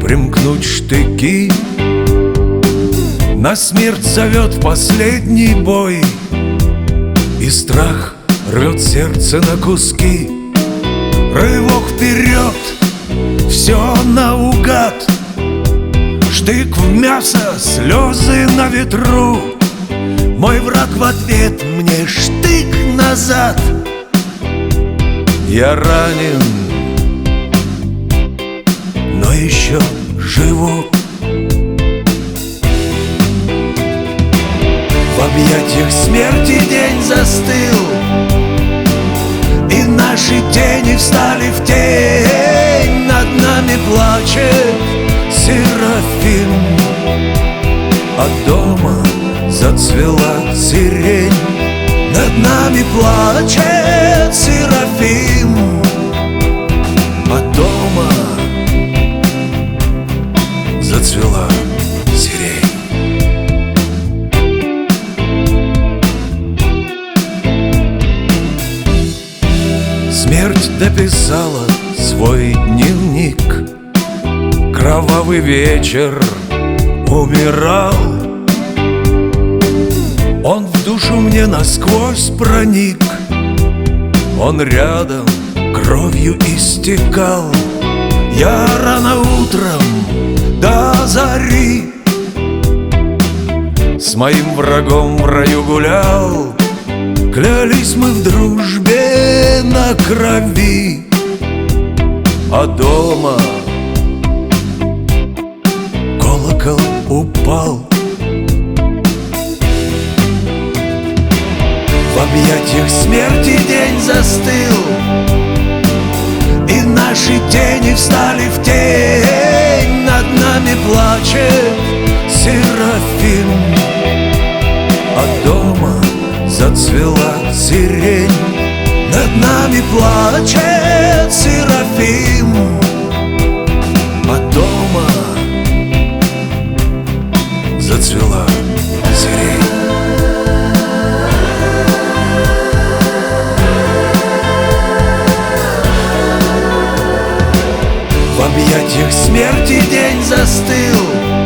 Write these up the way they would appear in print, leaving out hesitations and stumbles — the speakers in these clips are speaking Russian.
примкнуть штыки. На смерть зовет в последний бой, и страх рвет сердце на куски. Рывок вперед, все наугад, штык в мясо, слезы на ветру. Мой враг в ответ мне штык назад. Я ранен, но еще живу. В объятиях смерти день застыл, и наши тени встали в тень. Над нами плачет Серафим, а дома зацвела сирень. Над нами плачет Серафим, а дома зацвела сирень. Смерть дописала свой дневник. Кровавый вечер умирал. Он в душу мне насквозь проник. Он рядом кровью истекал. Я рано утром до зари с моим врагом в раю гулял. Клялись мы в дружбе на крови, а дома колокол упал. В объятиях смерти день застыл, и наши тени встали в тень. Над нами плачет Серафим, а дома зацвела сирень. Над нами плачет Серафим, а дома зацвела сирень. В объятиях смерти день застыл,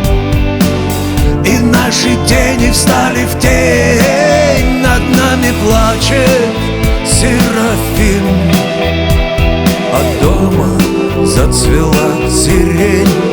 и наши тени встали в тень. Над нами плачет Серафим, а дома зацвела сирень.